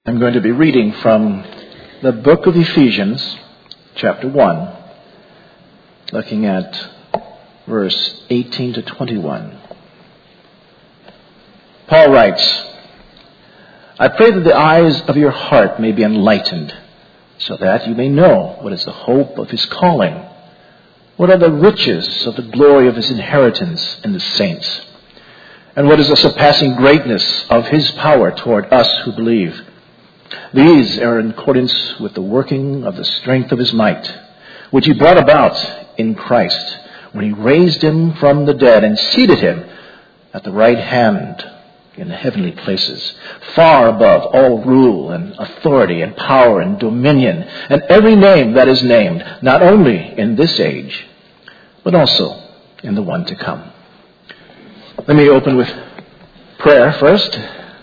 I'm going to be reading from the book of Ephesians, chapter 1, looking at verse 18 to 21. Paul writes, I pray that the eyes of your heart may be enlightened, so that you may know what is the hope of his calling, what are the riches of the glory of his inheritance in the saints, and what is the surpassing greatness of his power toward us who believe. These are in accordance with the working of the strength of his might, which he brought about in Christ, when he raised him from the dead and seated him at the right hand in the heavenly places, far above all rule and authority and power and dominion, and every name that is named, not only in this age, but also in the one to come. Let me open with prayer first.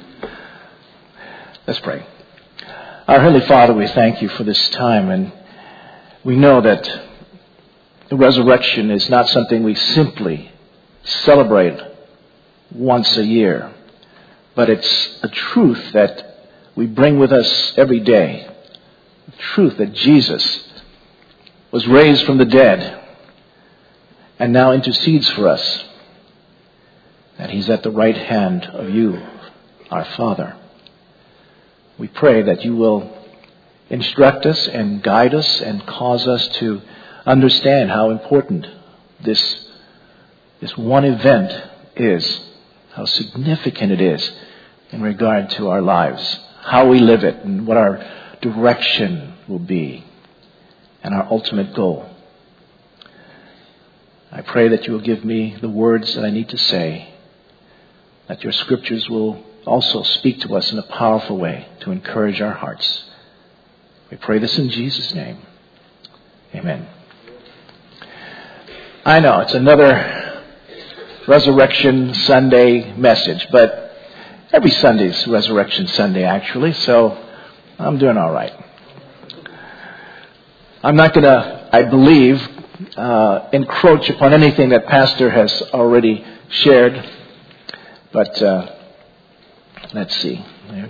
Let's pray. Our Heavenly Father, we thank you for this time, and we know that the resurrection is not something we simply celebrate once a year, but it's a truth that we bring with us every day, the truth that Jesus was raised from the dead and now intercedes for us, that he's at the right hand of you, our Father. We pray that you will instruct us and guide us and cause us to understand how important this one event is, how significant it is in regard to our lives, how we live it, and what our direction will be, and our ultimate goal. I pray that you will give me the words that I need to say, that your scriptures will also speak to us in a powerful way to encourage our hearts. We pray this in Jesus' name. Amen. I know it's another Resurrection Sunday message, but every Sunday's Resurrection Sunday actually, so I'm doing all right. I'm not going to, I believe, encroach upon anything that Pastor has already shared, but let's see.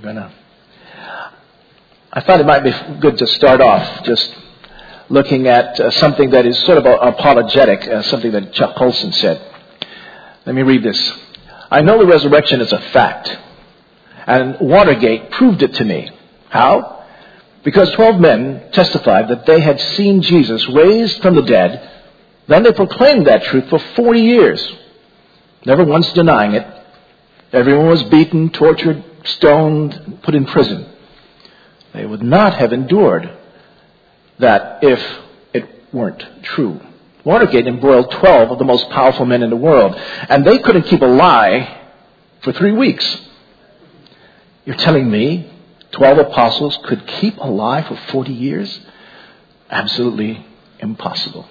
I thought it might be good to start off just looking at something that is sort of apologetic, something that Chuck Colson said. Let me read this. I know the resurrection is a fact, and Watergate proved it to me. How? Because 12 men testified that they had seen Jesus raised from the dead. Then they proclaimed that truth for 40 years, never once denying it. Everyone was beaten, tortured, stoned, put in prison. They would not have endured that if it weren't true. Watergate embroiled 12 of the most powerful men in the world, and they couldn't keep a lie for 3 weeks. You're telling me 12 apostles could keep a lie for 40 years? Absolutely impossible.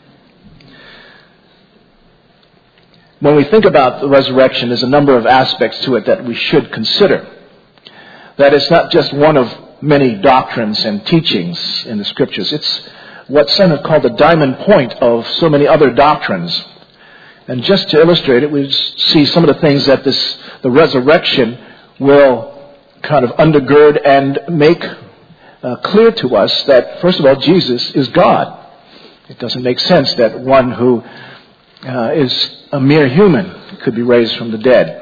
When we think about the resurrection, there's a number of aspects to it that we should consider. That it's not just one of many doctrines and teachings in the Scriptures. It's what some have called the diamond point of so many other doctrines. And just to illustrate it, we see some of the things that the resurrection will kind of undergird and make clear to us that, first of all, Jesus is God. It doesn't make sense that one who is a mere human could be raised from the dead.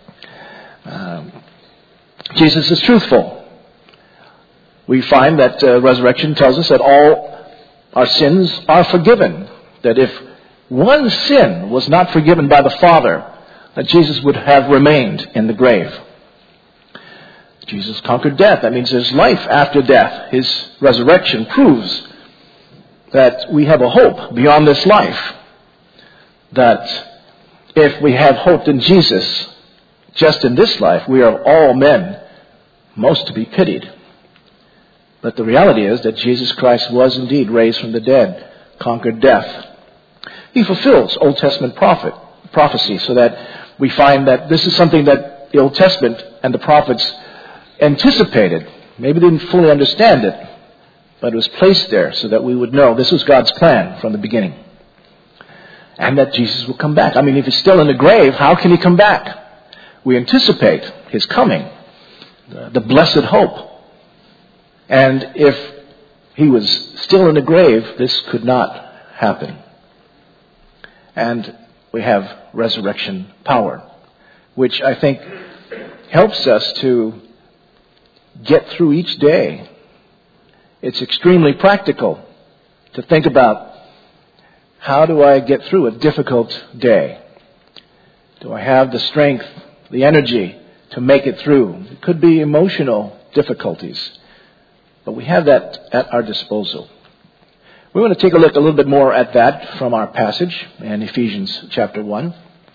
Jesus is truthful. We find that resurrection tells us that all our sins are forgiven. That if one sin was not forgiven by the Father, that Jesus would have remained in the grave. Jesus conquered death. That means there's life after death. His resurrection proves that we have a hope beyond this life. That if we have hope in Jesus, just in this life, we are all men, most to be pitied. But the reality is that Jesus Christ was indeed raised from the dead, conquered death. He fulfills Old Testament prophecy, so that we find that this is something that the Old Testament and the prophets anticipated. Maybe they didn't fully understand it, but it was placed there so that we would know this was God's plan from the beginning. And that Jesus will come back. I mean, if he's still in the grave, how can he come back? We anticipate his coming, the blessed hope And if he was still in the grave, this could not happen. And we have resurrection power, which I think helps us to get through each day. It's extremely practical to think about, how do I get through a difficult day? Do I have the strength, the energy to make it through? It could be emotional difficulties, but we have that at our disposal. We want to take a look a little bit more at that from our passage in Ephesians chapter 1.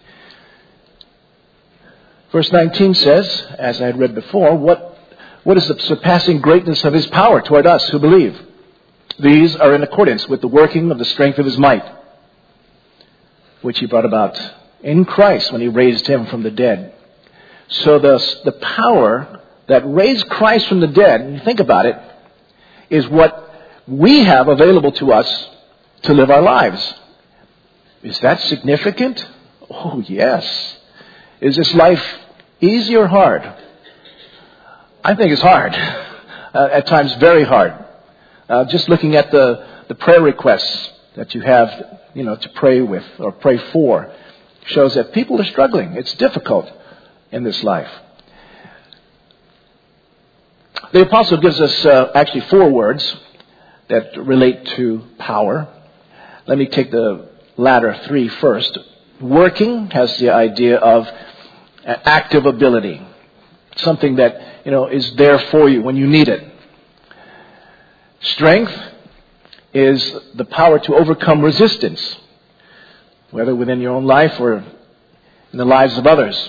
Verse 19 says, as I had read before, what is the surpassing greatness of his power toward us who believe? These are in accordance with the working of the strength of his might, which he brought about in Christ when he raised him from the dead. So the power that raised Christ from the dead, and you think about it, is what we have available to us to live our lives. Is that significant? Oh, yes. Is this life easy or hard? I think it's hard. At times very hard. Just looking at the prayer requests that you have, to pray with or pray for, shows that people are struggling. It's difficult in this life. The apostle gives us actually 4 words that relate to power. Let me take the latter 3 first. Working has the idea of active ability. Something that, is there for you when you need it. Strength is the power to overcome resistance, whether within your own life or in the lives of others.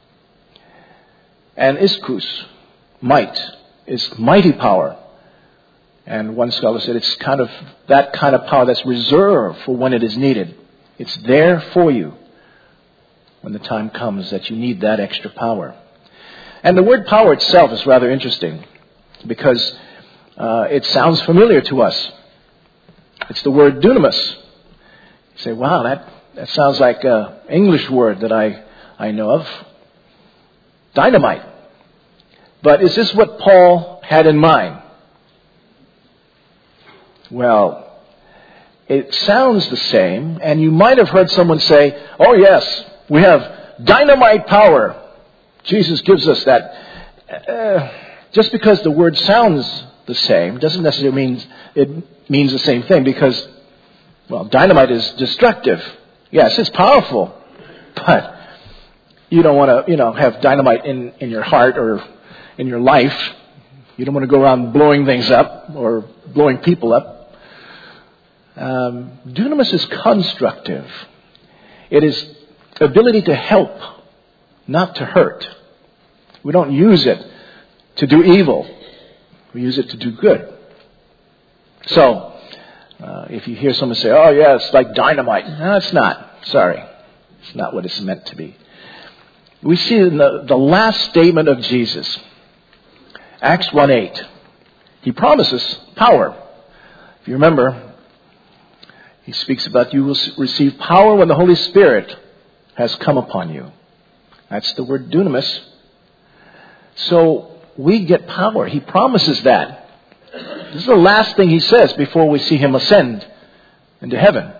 And ischus, might, is mighty power. And one scholar said it's kind of that kind of power that's reserved for when it is needed. It's there for you when the time comes that you need that extra power. And the word power itself is rather interesting because it sounds familiar to us. It's the word dunamis. You say, wow, that sounds like an English word that I know of. Dynamite. But is this what Paul had in mind? Well, it sounds the same, and you might have heard someone say, oh yes, we have dynamite power. Jesus gives us that. Just because the word sounds the same doesn't necessarily mean it means the same thing, because, dynamite is destructive. Yes, it's powerful, but you don't want to, have dynamite in your heart or in your life. You don't want to go around blowing things up or blowing people up. Dunamis is constructive. It is ability to help, not to hurt. We don't use it to do evil. We use it to do good. So, if you hear someone say, oh yeah, it's like dynamite. No, it's not. Sorry. It's not what it's meant to be. We see in the last statement of Jesus, Acts 1:8, he promises power. If you remember, he speaks about you will receive power when the Holy Spirit has come upon you. That's the word dunamis. So we get power. He promises that. This is the last thing he says before we see him ascend into heaven.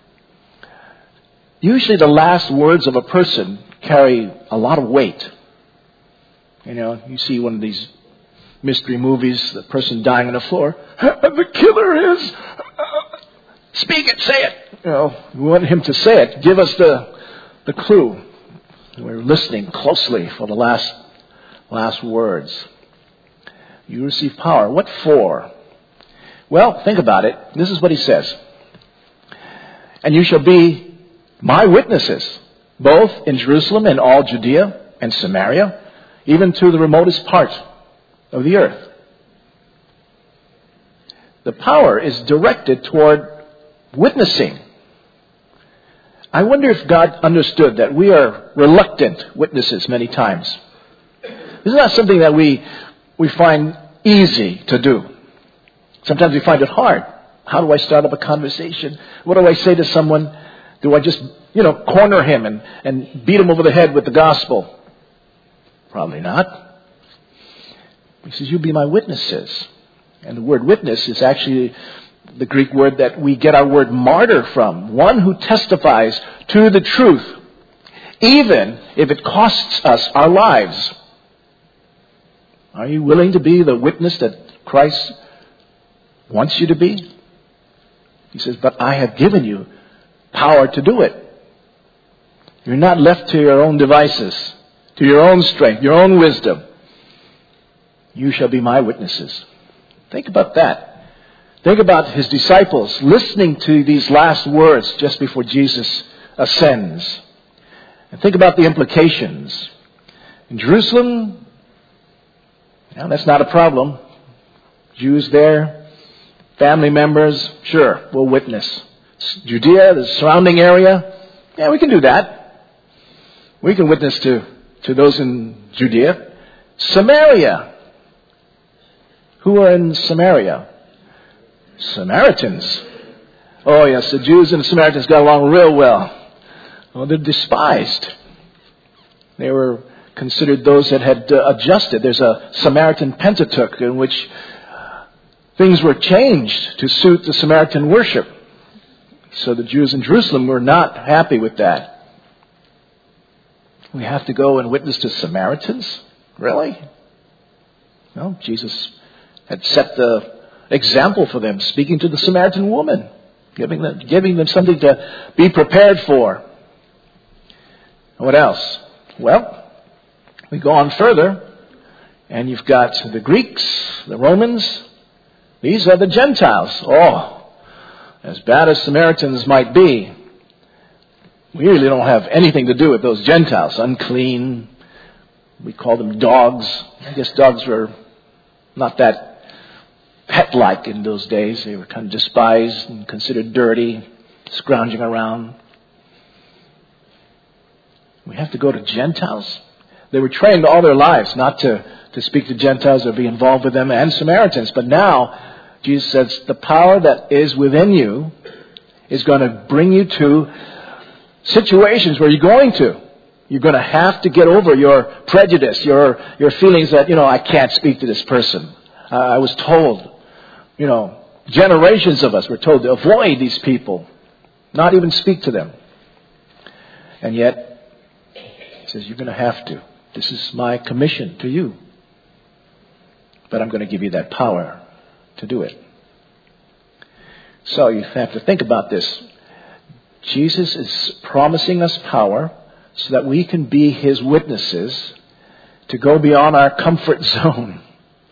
Usually the last words of a person carry a lot of weight. You see one of these mystery movies, the person dying on the floor. The killer is... Speak it, say it. We want him to say it. Give us the clue. We're listening closely for the last words. You receive power. What for? Well, think about it. This is what he says. And you shall be my witnesses, both in Jerusalem and all Judea and Samaria, even to the remotest part of the earth. The power is directed toward witnessing. I wonder if God understood that we are reluctant witnesses many times. This is not something that we find easy to do. Sometimes we find it hard. How do I start up a conversation? What do I say to someone? Do I just, corner him and beat him over the head with the gospel? Probably not. He says, you be my witnesses. And the word witness is actually the Greek word that we get our word martyr from. One who testifies to the truth, even if it costs us our lives. Are you willing to be the witness that Christ wants you to be? He says, but I have given you power to do it. You're not left to your own devices, to your own strength, your own wisdom. You shall be my witnesses. Think about that. Think about his disciples listening to these last words just before Jesus ascends. And think about the implications. In Jerusalem, that's not a problem. Jews there, family members, sure, we'll witness. Judea, the surrounding area, we can do that. We can witness to those in Judea. Samaria. Who are in Samaria? Samaritans. Oh yes, the Jews and the Samaritans got along real well. Well, they're despised. They were considered those that had adjusted. There's a Samaritan Pentateuch in which things were changed to suit the Samaritan worship. So the Jews in Jerusalem were not happy with that. We have to go and witness to Samaritans? Really? No, Jesus had set the example for them, speaking to the Samaritan woman, giving them something to be prepared for. What else? Well, we go on further, and you've got the Greeks, the Romans. These are the Gentiles. Oh, as bad as Samaritans might be, we really don't have anything to do with those Gentiles. Unclean. We call them dogs. I guess dogs were not that pet-like in those days. They were kind of despised and considered dirty, scrounging around. We have to go to Gentiles. They were trained all their lives not to speak to Gentiles or be involved with them and Samaritans. But now, Jesus says, the power that is within you is going to bring you to situations where you're going to have to get over your prejudice, your feelings that, I can't speak to this person. I was told, generations of us were told to avoid these people, not even speak to them. And yet, he says, you're going to have to. This is my commission to you. But I'm going to give you that power to do it. So you have to think about this. Jesus is promising us power so that we can be his witnesses, to go beyond our comfort zone.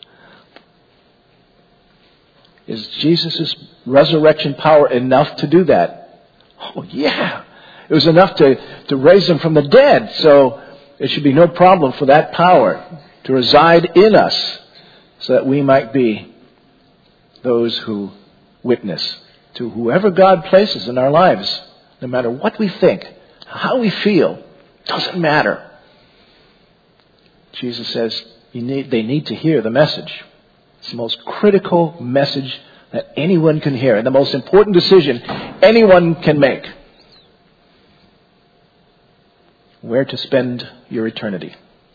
Is Jesus' resurrection power enough to do that? Oh, yeah. It was enough to raise him from the dead. So there should be no problem for that power to reside in us so that we might be those who witness to whoever God places in our lives. No matter what we think, how we feel, doesn't matter. Jesus says they need to hear the message. It's the most critical message that anyone can hear, and the most important decision anyone can make. Where to spend your eternity.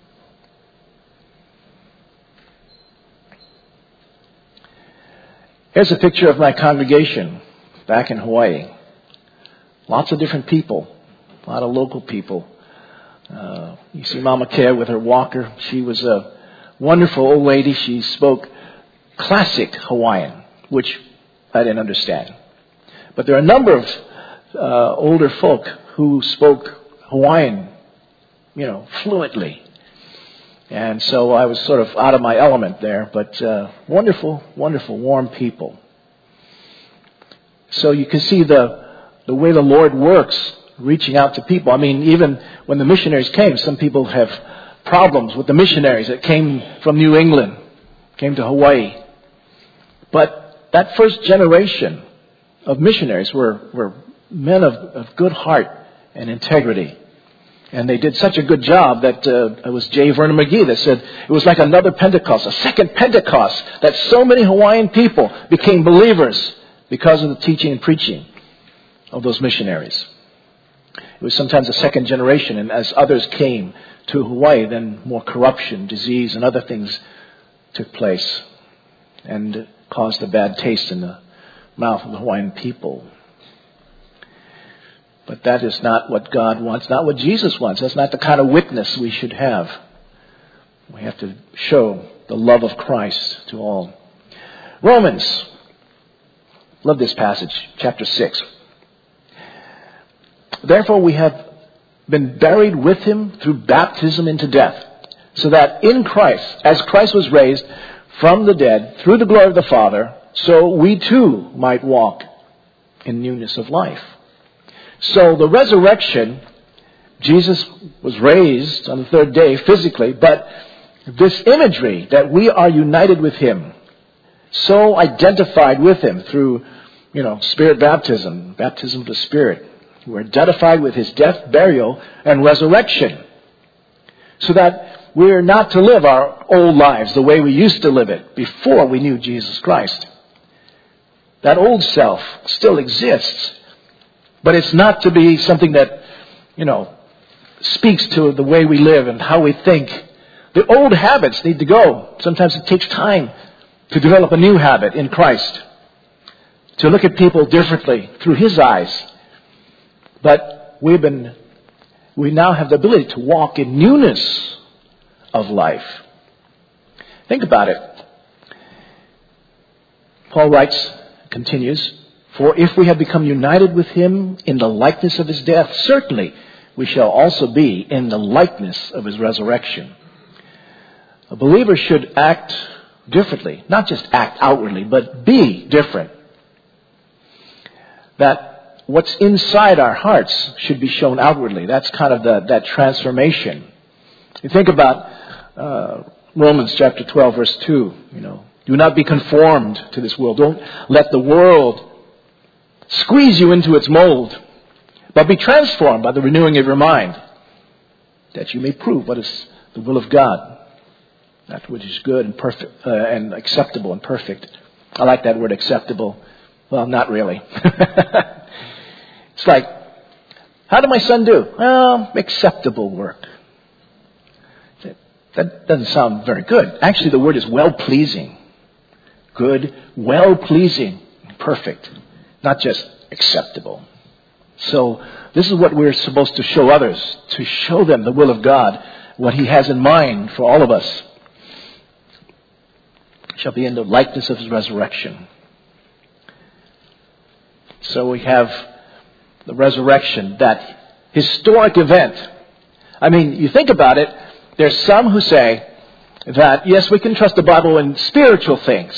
Here's a picture of my congregation back in Hawaii. Lots of different people, a lot of local people. You see Mama Care with her walker. She was a wonderful old lady. She spoke classic Hawaiian, which I didn't understand. But there are a number of older folk who spoke Hawaiian, fluently. And so I was sort of out of my element there, but wonderful, wonderful, warm people. So you can see the way the Lord works, reaching out to people. I mean, even when the missionaries came, some people have problems with the missionaries that came from New England, came to Hawaii. But that first generation of missionaries were men of good heart and integrity. And they did such a good job that it was J. Vernon McGee that said it was like another Pentecost, a second Pentecost, that so many Hawaiian people became believers because of the teaching and preaching of those missionaries. It was sometimes a second generation, and as others came to Hawaii, then more corruption, disease, and other things took place. And caused a bad taste in the mouth of the Hawaiian people. But that is not what God wants, not what Jesus wants. That's not the kind of witness we should have. We have to show the love of Christ to all. Romans. Love this passage, chapter 6. Therefore we have been buried with him through baptism into death, so that in Christ, as Christ was raised from the dead through the glory of the Father, so we too might walk in newness of life. So the resurrection, Jesus was raised on the third day physically, but this imagery that we are united with him, so identified with him through, Spirit baptism, baptism of the Spirit. We're identified with his death, burial, and resurrection. So that we're not to live our old lives the way we used to live it before we knew Jesus Christ. That old self still exists, but it's not to be something that, speaks to the way we live and how we think. The old habits need to go. Sometimes it takes time to develop a new habit in Christ, to look at people differently through his eyes. But we now have the ability to walk in newness of life. Think about it. Paul writes, continues, for if we have become united with him in the likeness of his death, certainly we shall also be in the likeness of his resurrection. A believer should act differently, not just act outwardly, but be different. That what's inside our hearts should be shown outwardly. That's kind of that transformation. You think about Romans chapter 12, verse 2. Do not be conformed to this world. Don't let the world squeeze you into its mold, but be transformed by the renewing of your mind, that you may prove what is the will of God, that which is good and perfect and acceptable and perfect. I like that word, acceptable. Well, not really. It's like, how did my son do? Well, acceptable work. That doesn't sound very good. Actually, the word is well-pleasing. Good, well-pleasing, perfect. Not just acceptable. So, this is what we're supposed to show others. To show them the will of God. What he has in mind for all of us. Shall be in the likeness of his resurrection. So we have the resurrection, that historic event. I mean, you think about it, there's some who say that, yes, we can trust the Bible in spiritual things.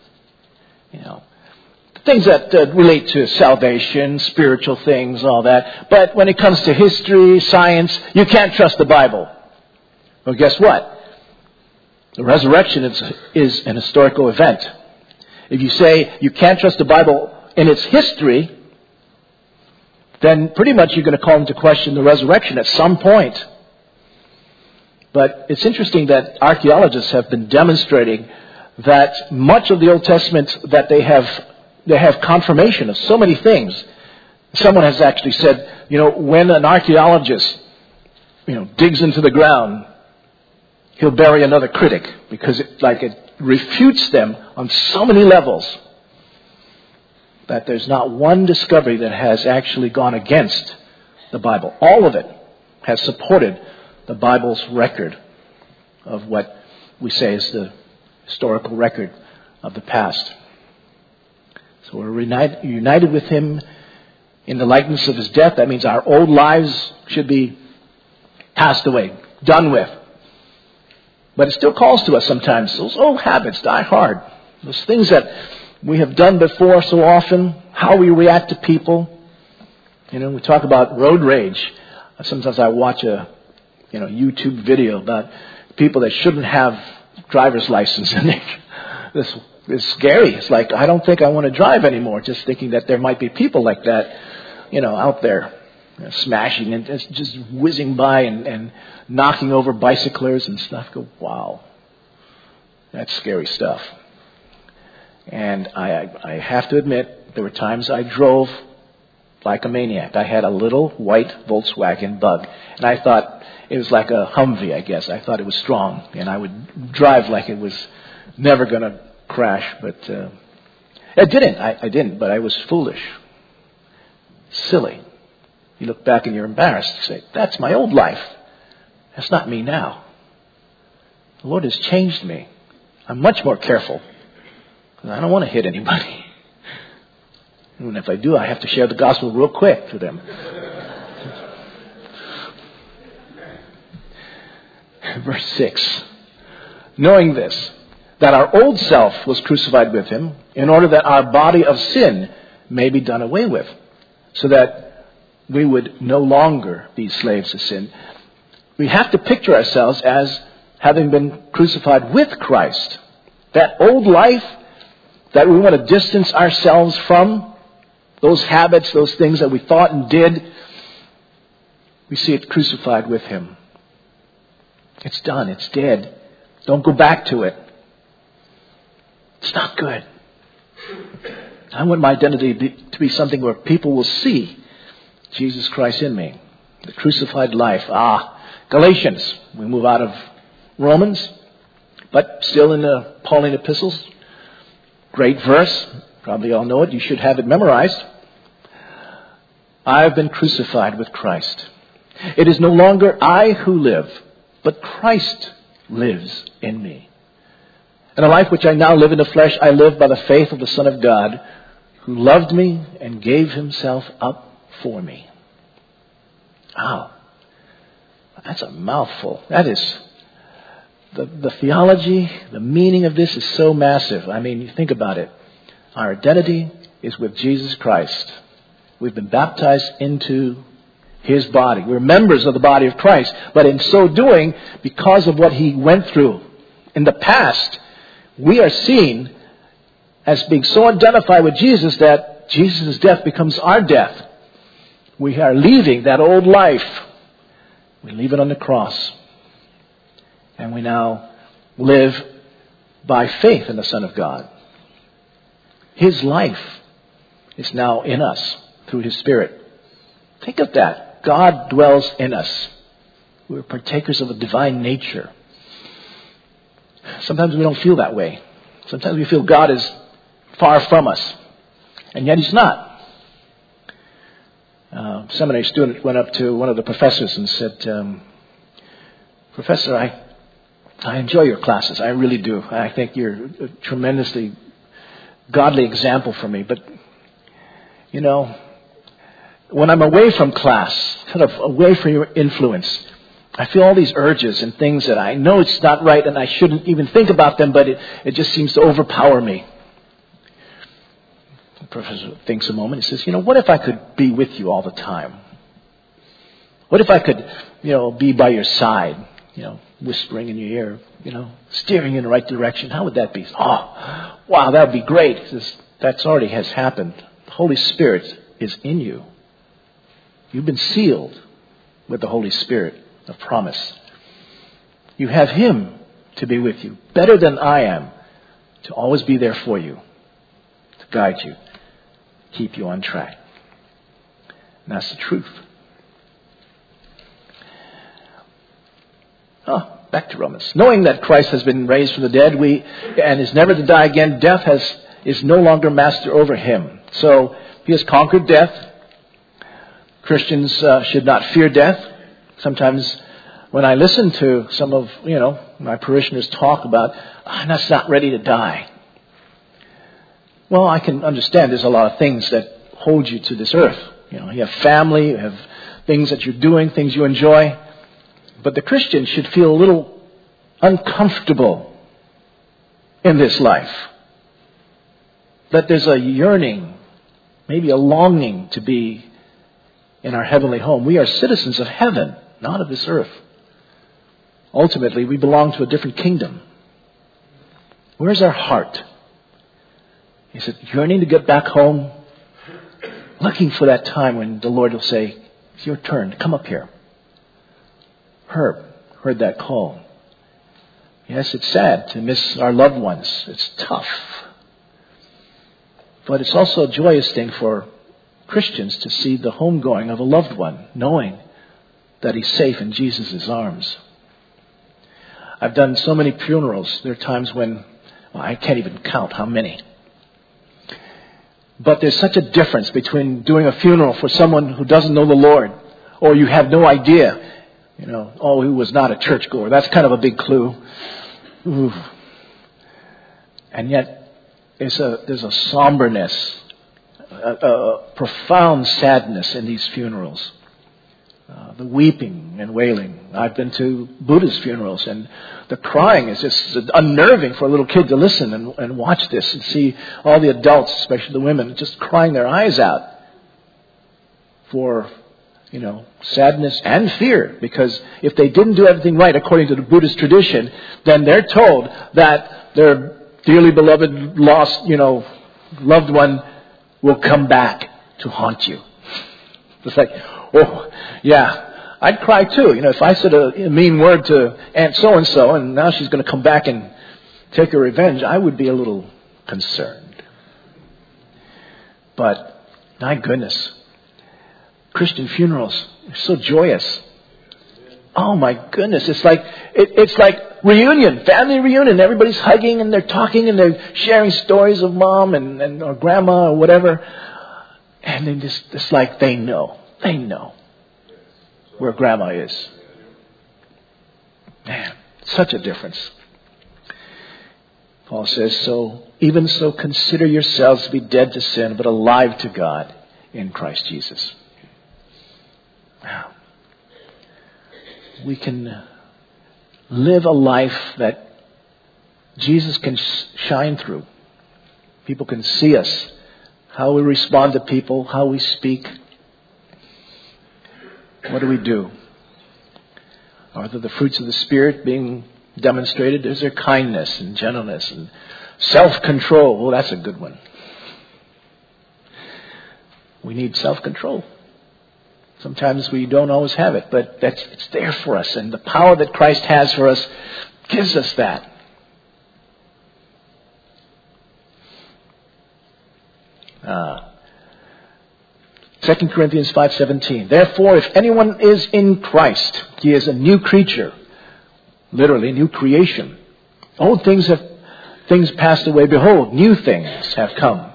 Things that relate to salvation, spiritual things, all that. But when it comes to history, science, you can't trust the Bible. Well, guess what? The resurrection is an historical event. If you say you can't trust the Bible in its history, then pretty much you're going to call into question the resurrection at some point. But it's interesting that archaeologists have been demonstrating that much of the Old Testament that they have confirmation of so many things. Someone has actually said, when an archaeologist, digs into the ground, he'll bury another critic because it refutes them on so many levels that there's not one discovery that has actually gone against the Bible. All of it has supported the Bible's record of what we say is the historical record of the past. So we're united with him in the likeness of his death. That means our old lives should be passed away, done with. But it still calls to us sometimes. Those old habits die hard. Those things that we have done before so often, how we react to people. We talk about road rage. Sometimes I watch a YouTube video about people that shouldn't have driver's license, and it's scary. It's like, I don't think I want to drive anymore, just thinking that there might be people like that, out there smashing and just whizzing by and knocking over bicyclers and stuff. Go, wow, that's scary stuff. And I have to admit, there were times I drove like a maniac. I had a little white Volkswagen Bug, and I thought it was like a Humvee, I guess. I thought it was strong, and I would drive like it was never going to crash, but I didn't, but I was foolish. Silly. You look back and you're embarrassed. You say, that's my old life. That's not me now. The Lord has changed me. I'm much more careful. I don't want to hit anybody. And if I do, I have to share the gospel real quick to them. Verse 6. Knowing this, that our old self was crucified with him, in order that our body of sin may be done away with, so that we would no longer be slaves to sin. We have to picture ourselves as having been crucified with Christ. That old life that we want to distance ourselves from, those habits, those things that we thought and did, we see it crucified with him. It's done. It's dead. Don't go back to it. It's not good. I want my identity to be something where people will see Jesus Christ in me. The crucified life. Galatians. We move out of Romans, but still in the Pauline epistles. Great verse. Probably all know it. You should have it memorized. I have been crucified with Christ. It is no longer I who live, but Christ lives in me. And the life which I now live in the flesh, I live by the faith of the Son of God, who loved me and gave himself up for me. Wow. That's a mouthful. That is, the theology, the meaning of this is so massive. I mean, you think about it. Our identity is with Jesus Christ. We've been baptized into his body. We're members of the body of Christ. But in so doing, because of what he went through in the past, we are seen as being so identified with Jesus that Jesus' death becomes our death. We are leaving that old life. We leave it on the cross. And we now live by faith in the Son of God. His life is now in us through his Spirit. Think of that. God dwells in us. We're partakers of a divine nature. Sometimes we don't feel that way. Sometimes we feel God is far from us. And yet he's not. A seminary student went up to one of the professors and said, Professor, I enjoy your classes. I really do. I think you're a tremendously godly example for me. But, you know, when I'm away from class, kind of away from your influence, I feel all these urges and things that I know it's not right and I shouldn't even think about them, but it just seems to overpower me. The professor thinks a moment. He says, what if I could be with you all the time? What if I could, be by your side, whispering in your ear, steering in the right direction? How would that be? Oh, wow, that would be great. He says, that already has happened. The Holy Spirit is in you. You've been sealed with the Holy Spirit of promise. You have him to be with you, better than I am, to always be there for you, to guide you, keep you on track. And that's the truth. Back to Romans. Knowing that Christ has been raised from the dead, and is never to die again, death is no longer master over him. So he has conquered death. Christians should not fear death. Sometimes when I listen to some of, my parishioners talk about, I'm just not ready to die. Well, I can understand there's a lot of things that hold you to this earth. You have family, you have things that you're doing, things you enjoy. But the Christian should feel a little uncomfortable in this life. That there's a yearning, maybe a longing to be in our heavenly home. We are citizens of heaven, not of this earth. Ultimately, we belong to a different kingdom. Where's our heart? Is it yearning to get back home? Looking for that time when the Lord will say, it's your turn, come up here. Herb heard that call. Yes, it's sad to miss our loved ones. It's tough. But it's also a joyous thing for Christians to see the homegoing of a loved one, knowing that he's safe in Jesus' arms. I've done so many funerals. There are times when I can't even count how many. But there's such a difference between doing a funeral for someone who doesn't know the Lord, or you have no idea, he was not a churchgoer. That's kind of a big clue. Ooh. And yet, there's a somberness, a profound sadness in these funerals. The weeping and wailing. I've been to Buddhist funerals, and the crying is just unnerving for a little kid to listen and watch this and see all the adults, especially the women, just crying their eyes out for, sadness and fear. Because if they didn't do everything right according to the Buddhist tradition, then they're told that their dearly beloved, lost, loved one will come back to haunt you. It's like, oh, yeah, I'd cry too. If I said a mean word to Aunt so-and-so and now she's going to come back and take her revenge, I would be a little concerned. But, my goodness, Christian funerals are so joyous. Oh my goodness, it's like reunion, family reunion. Everybody's hugging and they're talking and they're sharing stories of mom and or grandma or whatever. And then it's like they know where grandma is. Man, such a difference. Paul says, even so consider yourselves to be dead to sin, but alive to God in Christ Jesus. Wow. We can live a life that Jesus can shine through. People can see us, how we respond to people, how we speak. What do? Are there the fruits of the Spirit being demonstrated? Is there kindness and gentleness and self-control? Well, that's a good one. We need self-control. Sometimes we don't always have it, but it's there for us. And the power that Christ has for us gives us that. Uh, 2 Corinthians 5:17. Therefore, if anyone is in Christ, he is a new creature. Literally, new creation. Old things passed away. Behold, new things have come.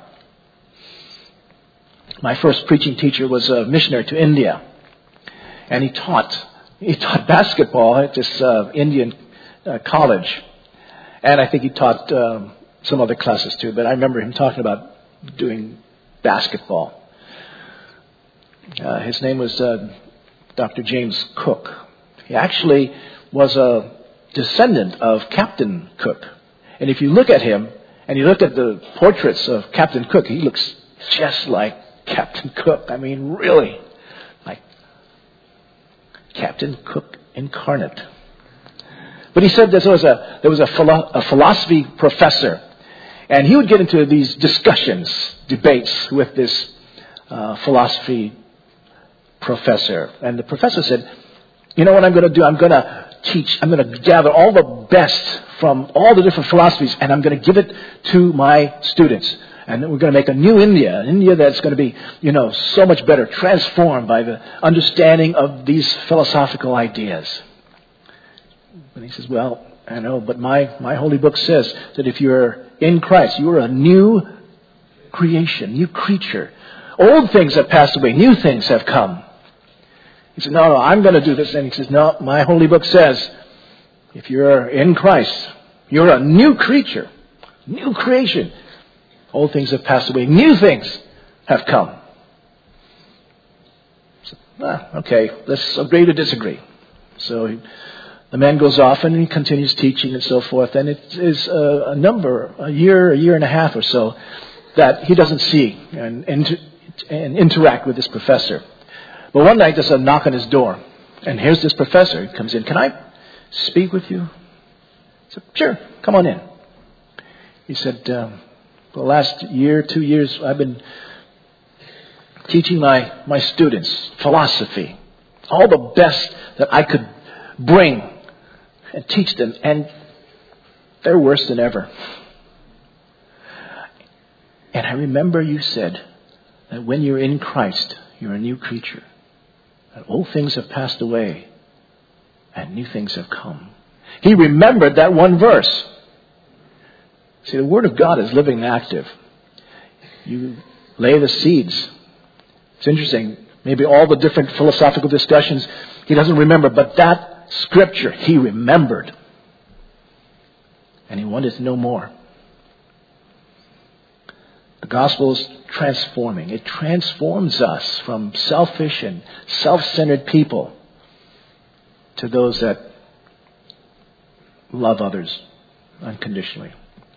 My first preaching teacher was a missionary to India. And he taught basketball at this Indian college. And I think he taught some other classes too. But I remember him talking about doing basketball. His name was Dr. James Cook. He actually was a descendant of Captain Cook. And if you look at him, and you look at the portraits of Captain Cook, he looks just like Captain Cook. I mean, really, like Captain Cook incarnate. But he said there was a philosophy professor, and he would get into these discussions, debates with this philosophy professor. And the professor said, you know what I'm going to do? I'm going to gather all the best from all the different philosophies, and I'm going to give it to my students. And then we're going to make a new India, an India that's going to be, so much better, transformed by the understanding of these philosophical ideas. And he says, well, I know, but my holy book says that if you're in Christ, you are a new creation, new creature. Old things have passed away, new things have come. He said, no, I'm going to do this. And he says, no, my holy book says, if you're in Christ, you're a new creature, new creation. Old things have passed away, new things have come. So, okay, let's agree to disagree. So the man goes off and he continues teaching and so forth. And it is a year and a half or so that he doesn't see and interact with this professor. But one night there's a knock on his door. And here's this professor. He comes in. Can I speak with you? I said, sure, come on in. He said, for the last year, 2 years, I've been teaching my students philosophy. All the best that I could bring and teach them. And they're worse than ever. And I remember you said that when you're in Christ, you're a new creature. That old things have passed away and new things have come. He remembered that one verse. See, the Word of God is living and active. You lay the seeds. It's interesting. Maybe all the different philosophical discussions he doesn't remember, but that scripture he remembered. And he wanted to know more. The gospel is transforming. It transforms us from selfish and self-centered people to those that love others unconditionally.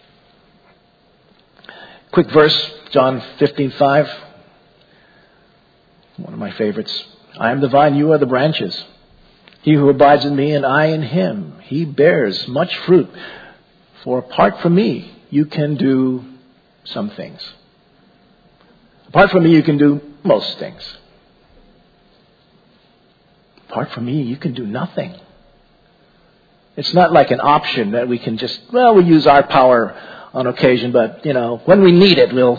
Quick verse, John 15:5. One of my favorites. I am the vine, you are the branches. He who abides in me and I in him, he bears much fruit. For apart from me, you can do some things. Apart from me, you can do most things. Apart from me, you can do nothing. It's not like an option that we can just, we use our power on occasion, but, when we need it, we'll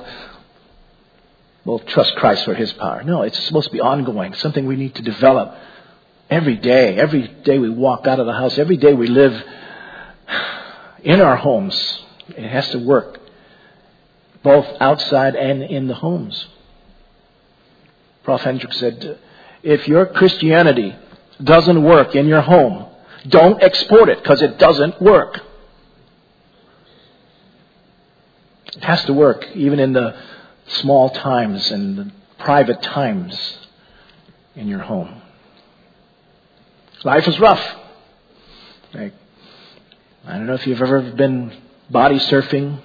trust Christ for his power. No, it's supposed to be ongoing, something we need to develop every day. Every day we walk out of the house, every day we live in our homes. It has to work both outside and in the homes. Prof. Hendricks said, if your Christianity doesn't work in your home, don't export it because it doesn't work. It has to work even in the small times and the private times in your home. Life is rough. I don't know if you've ever been body surfing.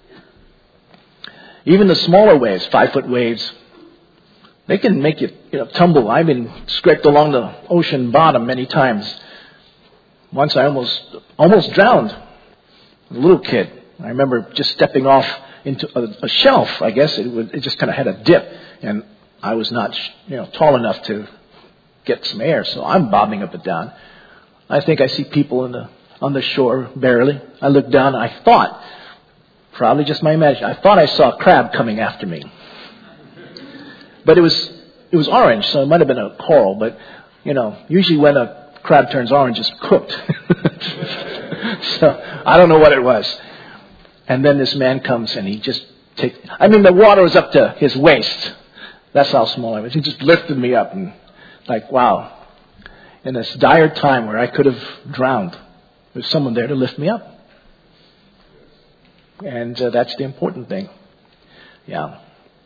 Even the smaller waves, 5-foot waves, they can make you, tumble. I've been scraped along the ocean bottom many times. Once I almost drowned. A little kid. I remember just stepping off into a shelf, I guess. It just kind of had a dip. And I was not, tall enough to get some air. So I'm bobbing up and down. I think I see people on the shore, barely. I looked down and I thought, probably just my imagination, I thought I saw a crab coming after me. But it was orange, so it might have been a coral. But, usually when a crab turns orange, it's cooked. So I don't know what it was. And then this man comes and he just the water was up to his waist. That's how small I was. He just lifted me up and wow. In this dire time where I could have drowned, there's someone there to lift me up. And that's the important thing. Yeah.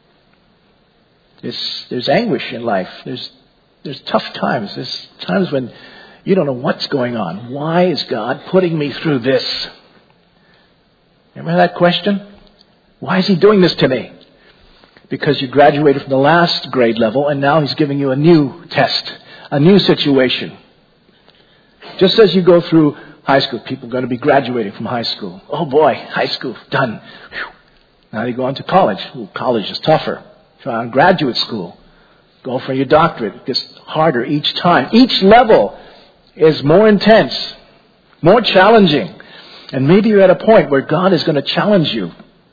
There's anguish in life. There's tough times. There's times when you don't know what's going on. Why is God putting me through this? Remember that question? Why is he doing this to me? Because you graduated from the last grade level and now he's giving you a new test, a new situation. Just as you go through high school, people are going to be graduating from high school. Oh boy, high school, done. Whew. Now you go on to college. Ooh, college is tougher. Try on graduate school. Go for your doctorate. It gets harder each time. Each level is more intense, more challenging. And maybe you're at a point where God is going to challenge you.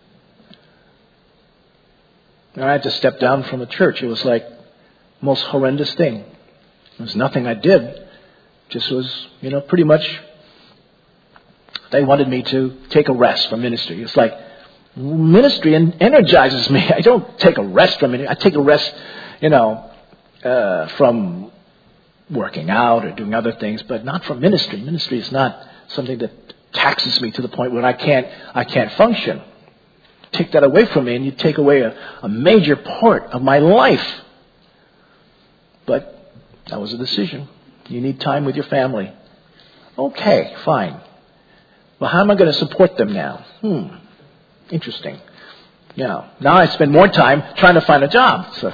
And I had to step down from the church. It was like the most horrendous thing. It was nothing I did. Just was, pretty much they wanted me to take a rest from ministry. It's like ministry energizes me. I don't take a rest from it. I take a rest, from working out or doing other things, but not from ministry. Ministry is not something that taxes me to the point where I can't function. Take that away from me and you take away a major part of my life. But that was a decision. You need time with your family. Okay, fine. Well, how am I going to support them now? Interesting. Now I spend more time trying to find a job. So,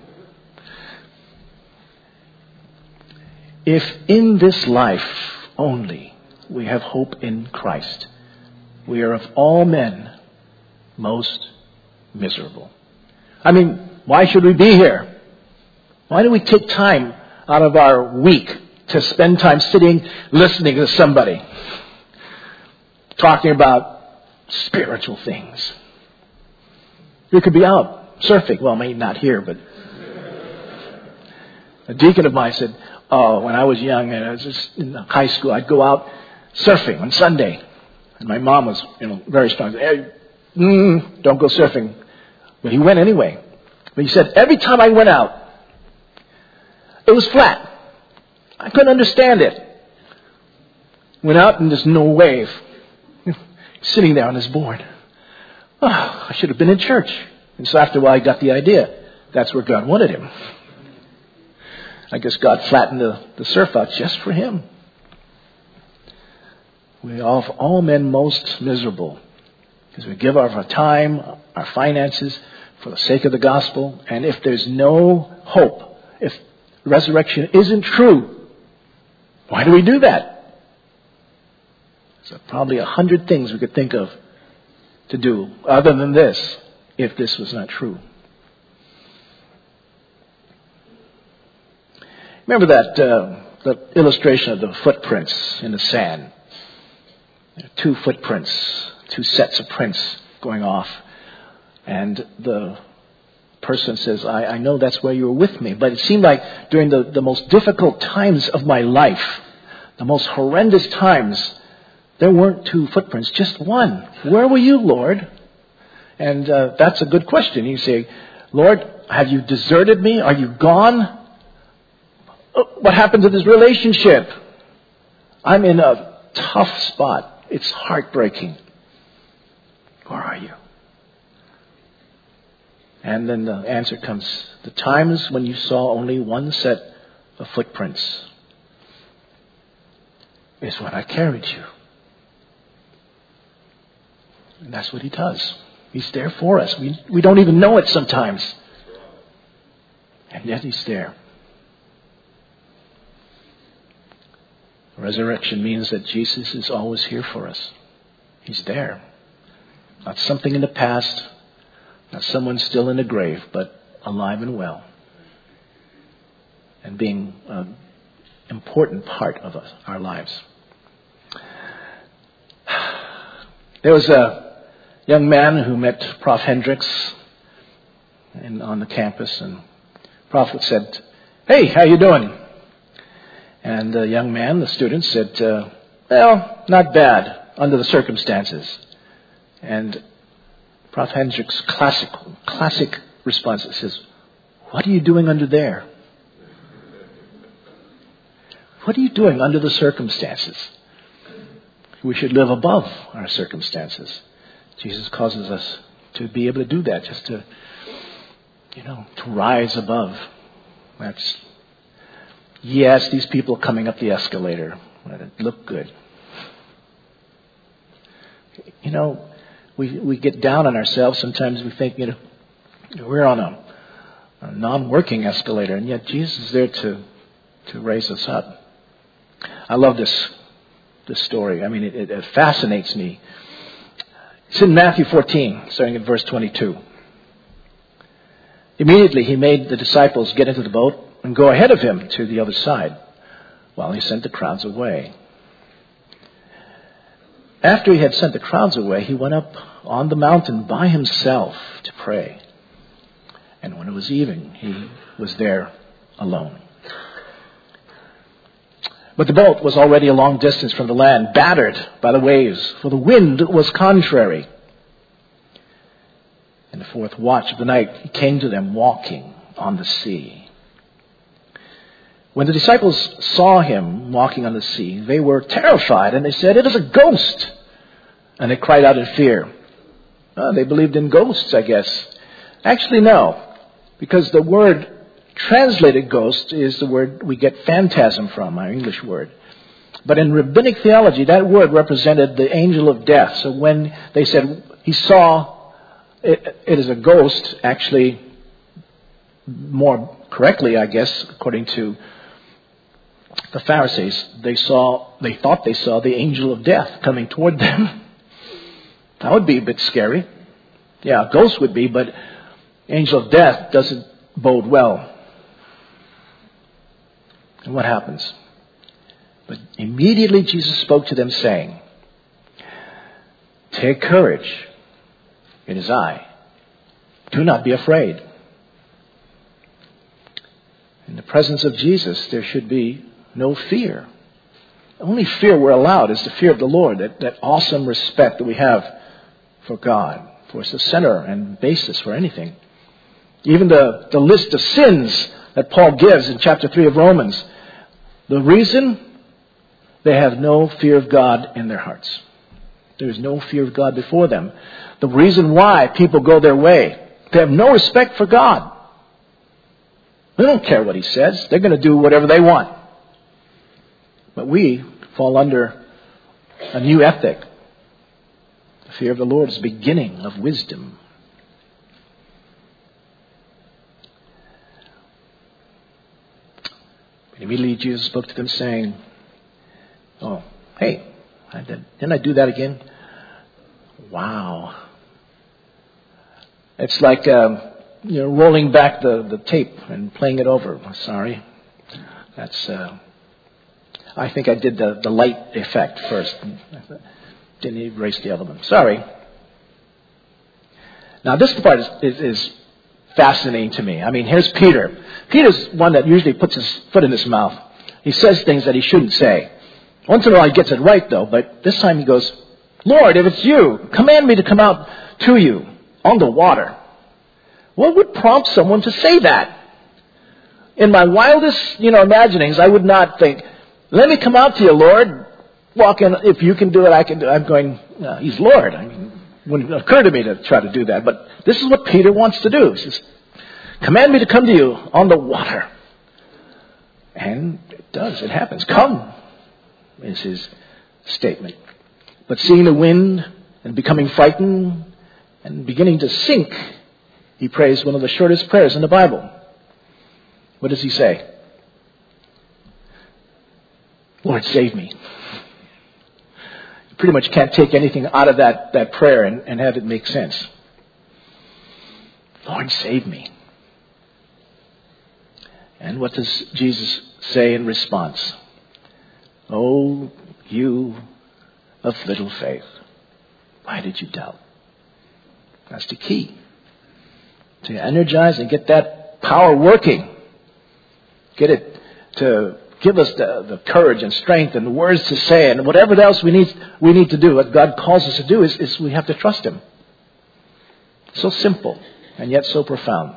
If in this life only we have hope in Christ, we are of all men most miserable. Why should we be here? Why do we take time out of our week to spend time sitting, listening to somebody, talking about spiritual things? We could be out surfing. Well, maybe not here, but a deacon of mine said, when I was young and I was just in high school, I'd go out surfing on Sunday. And my mom was, very strong. Hey, don't go surfing. But he went anyway. But he said, every time I went out, it was flat. I couldn't understand it. Went out and there's no wave. Sitting there on his board. Oh, I should have been in church. And so after a while, I got the idea. That's where God wanted him. I guess God flattened the surf out just for him. We are of all men most miserable because we give of our time, our finances for the sake of the gospel. And if there's no hope, if resurrection isn't true, why do we do that? There's probably 100 things we could think of to do other than this if this was not true. Remember that the illustration of the footprints in the sand. 2 footprints, 2 sets of prints going off. And the person says, I know that's where you were with me. But it seemed like during the most difficult times of my life, the most horrendous times, there weren't 2 footprints, just one. Where were you, Lord? And that's a good question. You say, Lord, have you deserted me? Are you gone? What happened to this relationship? I'm in a tough spot. It's heartbreaking. Where are you? And then the answer comes, the times when you saw only one set of footprints is when I carried you. And that's what he does. He's there for us. We don't even know it sometimes. And yet he's there. Resurrection means that Jesus is always here for us. He's there. Not something in the past, not someone still in the grave, but alive and well. And being an important part of our lives. There was a young man who met Prof. Hendricks on the campus, and Prof. said, "Hey, how you doing?" And the young man, the student, said, well, not bad under the circumstances. And Prof. Hendricks' classic response says, what are you doing under there? What are you doing under the circumstances? We should live above our circumstances. Jesus causes us to be able to do that, just to rise above. Yes, these people coming up the escalator look good. We get down on ourselves. Sometimes we think, we're on a non-working escalator, and yet Jesus is there to raise us up. I love this story. I mean, it fascinates me. It's in Matthew 14, starting at verse 22. Immediately he made the disciples get into the boat and go ahead of him to the other side, while he sent the crowds away. After he had sent the crowds away, he went up on the mountain by himself to pray. And when it was evening, he was there alone. But the boat was already a long distance from the land, battered by the waves, for the wind was contrary. In the 4th watch of the night, he came to them walking on the sea. When the disciples saw him walking on the sea, they were terrified, and they said, "It is a ghost!" And they cried out in fear. They believed in ghosts, I guess. Actually, no, because the word translated ghost is the word we get phantasm from, our English word. But in rabbinic theology, that word represented the angel of death. So when they said he saw it is a ghost, actually, more correctly, I guess, according to the Pharisees, they thought they saw the angel of death coming toward them. That would be a bit scary. Yeah, a ghost would be, but angel of death doesn't bode well. And what happens? But immediately Jesus spoke to them, saying, "Take courage. It is I. Do not be afraid." In the presence of Jesus, there should be no fear. The only fear we're allowed is the fear of the Lord, that awesome respect that we have for God, for it's the center and basis for anything. Even the list of sins that Paul gives in chapter 3 of Romans, the reason, they have no fear of God in their hearts. There is no fear of God before them. The reason why people go their way, they have no respect for God. They don't care what he says. They're going to do whatever they want. But we fall under a new ethic. The fear of the Lord is the beginning of wisdom. And immediately Jesus spoke to them saying, "Oh, hey, didn't I do that again?" Wow. It's like rolling back the tape and playing it over. Sorry. That's I think I did the light effect first. Didn't erase the other one. Sorry. Now this part is fascinating to me. I mean, here's Peter. Peter's one that usually puts his foot in his mouth. He says things that he shouldn't say. Once in a while he gets it right though, but this time he goes, "Lord, if it's you, command me to come out to you on the water." What would prompt someone to say that? In my wildest, imaginings, I would not think, "Let me come out to you, Lord. Walk in. If you can do it, I can do it." I'm going, he's Lord. I mean, it wouldn't occur to me to try to do that. But this is what Peter wants to do. He says, "Command me to come to you on the water." And it does. It happens. "Come," is his statement. But seeing the wind and becoming frightened and beginning to sink, he prays one of the shortest prayers in the Bible. What does he say? "Lord, save me." You pretty much can't take anything out of that prayer and have it make sense. "Lord, save me." And what does Jesus say in response? "Oh, you of little faith, why did you doubt?" That's the key. To energize and get that power working. Get it to give us the courage and strength and the words to say and whatever else we need to do. What God calls us to do is we have to trust Him. So simple and yet so profound.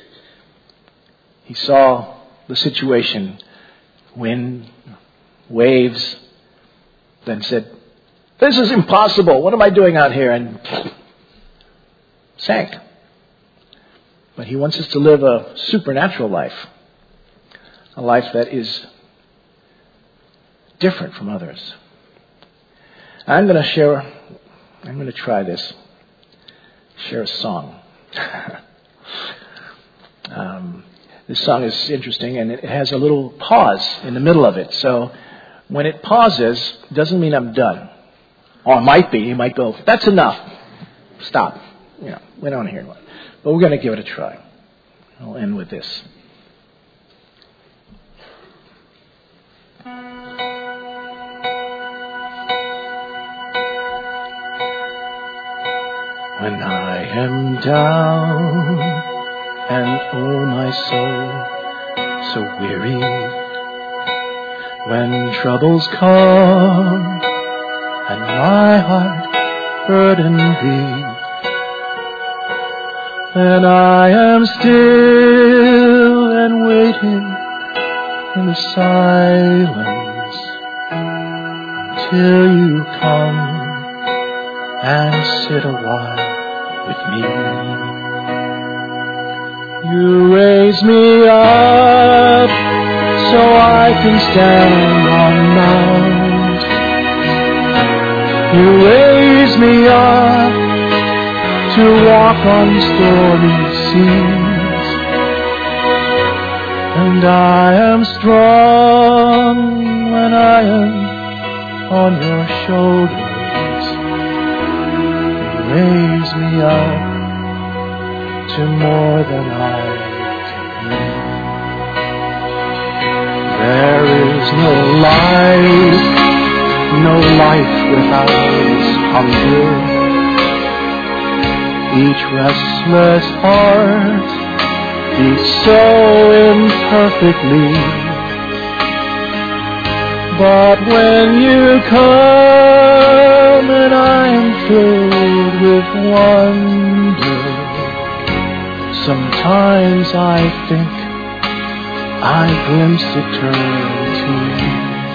He saw the situation, wind, waves, then said, "This is impossible. What am I doing out here?" And sank. But He wants us to live a supernatural life. A life that is different from others. I'm going to try this. Share a song. This song is interesting and it has a little pause in the middle of it. So when it pauses, it doesn't mean I'm done. Or it might be. You might go, "That's enough. Stop." We don't hear it. But we're going to give it a try. I'll end with this. When I am down and oh my soul so weary, when troubles come and my heart burdened be, then I am still and waiting in the silence until you come and sit a while with me. You raise me up so I can stand on mountains. You raise me up to walk on stormy seas, and I am strong when I am on your shoulders. You raise me up to more than I can bear. There is no life without hunger. Each restless heart beats so imperfectly. But when you come and I am filled with wonder, Sometimes I think I glimpse eternity.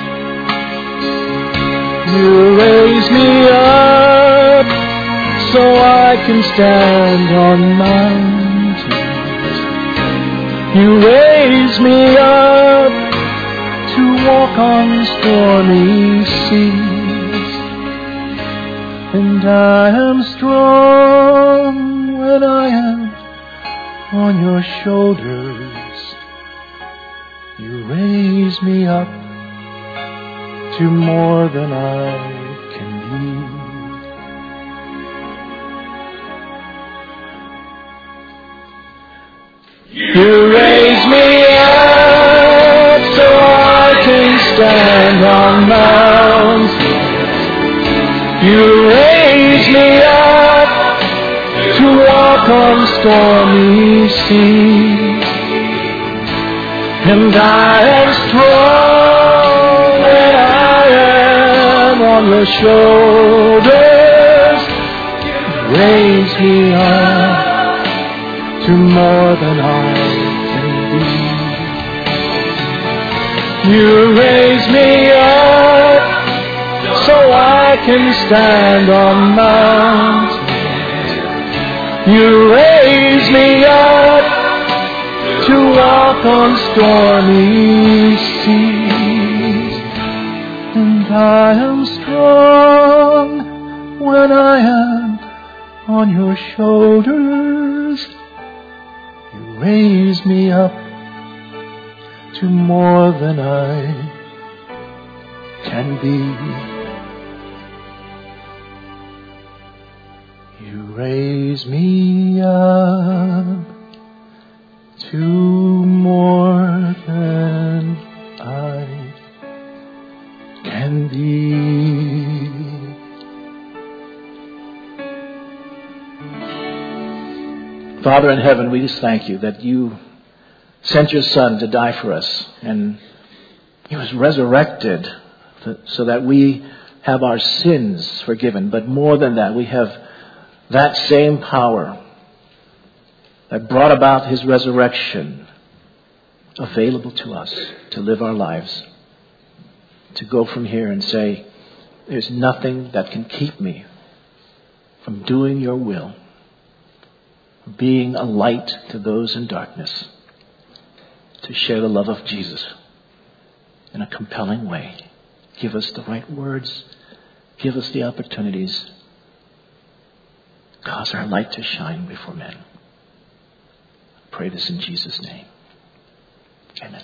You raise me up so I can stand on mountains. You raise me up to walk on stormy seas. And I am strong when I am on your shoulders. You raise me up to more than I can be. You raise me up so I can stand on mountains. You raise me up to walk on stormy seas. And I am strong when I am on your shoulders. Raise me up to more than I can be. You raise me up so I can stand on mountains. You raise me up to walk on stormy seas. And I am strong when I am on your shoulders. You raise me up to more than I can be. You raise me up to more than I can be. Father in heaven, we just thank you that you sent your Son to die for us, and he was resurrected so that we have our sins forgiven. But more than that, we have that same power that brought about his resurrection available to us to live our lives, to go from here and say, there's nothing that can keep me from doing your will, being a light to those in darkness, to share the love of Jesus in a compelling way. Give us the right words. Give us the opportunities. Cause our light to shine before men. I pray this in Jesus' name.